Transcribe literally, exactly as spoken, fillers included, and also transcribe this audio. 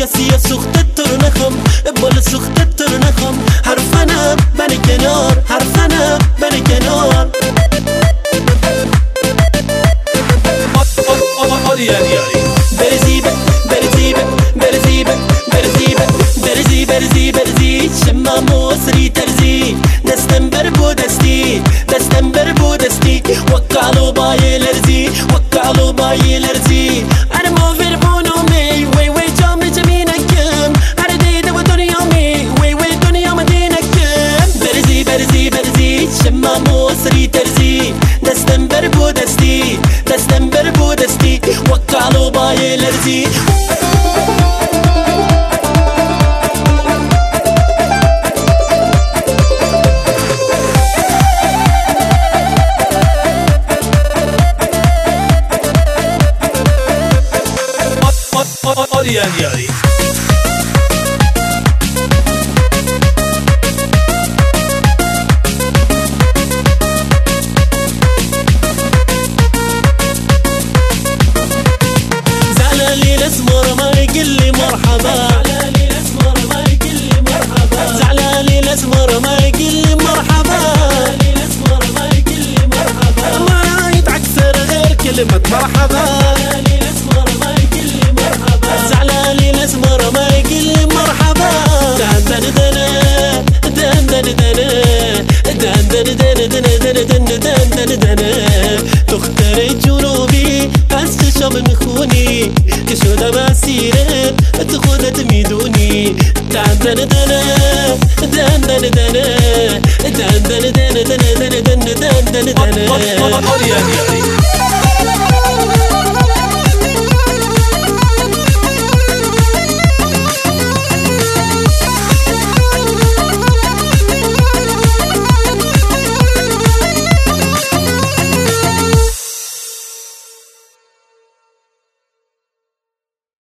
سياسية سخت الترنخم بول سخت الترنخم حرفنا بني كنار حرفنا بني كنار برزيبة برزيبة برزيبة برزيبة برزي برزي برزي شما موسري ترزي دستن بربو دستي دستن بربو دستي وكالو باي لرزي وكالو باي لرزي أنا مو فيربونو مي وي وي جامي جمينا كم أنا ديدا ودنيا مي وي وي دنيا مدينة كم برزي برزي برزي شما موسري ترزي دستن بربو دستي دستن بربو دستي وكالو باي لرزي يعني يعني زعلالي الاسمر ما يقول لي مرحبا زعلالي الاسمر ما يقول لي مرحبا زعلالي الاسمر ما يقول لي مرحبا زعلالي الاسمر ما يقول لي مرحبا ما يتعكسر غير كلمة مرحبا زعلالي الاسمر ما يقول لي مرحبا زعلالي الاسمر ما يقول لي مرحبا دان دان دان دان دان دان دان دان دان دان دان دان تختار جنوبي بس شام نخوني كشودا مسيرة تخودا تميدوني دان دان دان دان دان دان دان دان دان دان دان دان دان دان